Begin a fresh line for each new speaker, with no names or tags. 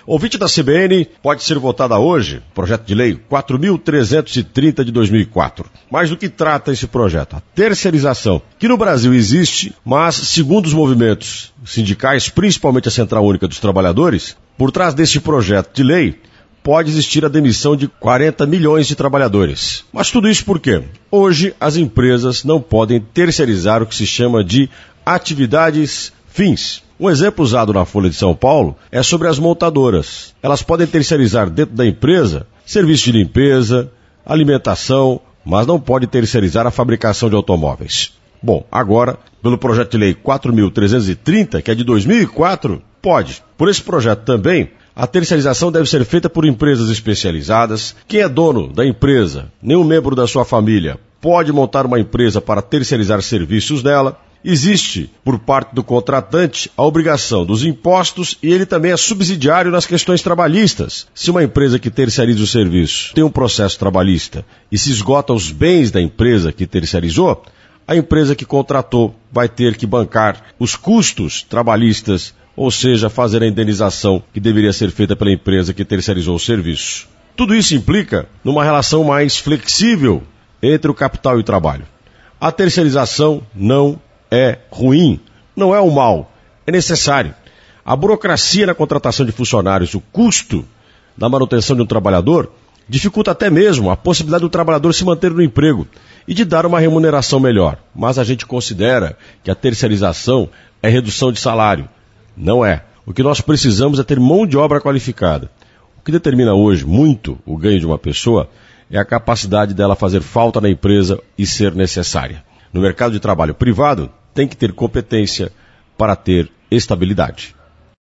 Ouvinte da CBN, pode ser votada hoje, projeto de lei 4.330 de 2004. Mas do que trata esse projeto? A terceirização, que no Brasil existe, mas segundo os movimentos sindicais, principalmente a Central Única dos Trabalhadores, por trás deste projeto de lei, pode existir a demissão de 40 milhões de trabalhadores. Mas tudo isso por quê? Hoje, as empresas não podem terceirizar o que se chama de atividades fins. Um exemplo usado na Folha de São Paulo é sobre as montadoras. Elas podem terceirizar dentro da empresa serviço de limpeza, alimentação, mas não pode terceirizar a fabricação de automóveis. Bom, agora, pelo projeto de lei 4.330, que é de 2004, pode. Por esse projeto também, a terceirização deve ser feita por empresas especializadas. Quem é dono da empresa, nenhum membro da sua família, pode montar uma empresa para terceirizar serviços dela. Existe, por parte do contratante, a obrigação dos impostos e ele também é subsidiário nas questões trabalhistas. Se uma empresa que terceiriza o serviço tem um processo trabalhista e se esgota os bens da empresa que terceirizou, a empresa que contratou vai ter que bancar os custos trabalhistas, ou seja, fazer a indenização que deveria ser feita pela empresa que terceirizou o serviço. Tudo isso implica numa relação mais flexível entre o capital e o trabalho. A terceirização não é ruim, não é um mal, é necessário. A burocracia na contratação de funcionários, o custo da manutenção de um trabalhador, dificulta até mesmo a possibilidade do trabalhador se manter no emprego e de dar uma remuneração melhor. Mas a gente considera que a terceirização é redução de salário. Não é. O que nós precisamos é ter mão de obra qualificada. O que determina hoje muito o ganho de uma pessoa é a capacidade dela fazer falta na empresa e ser necessária. No mercado de trabalho privado, tem que ter competência para ter estabilidade.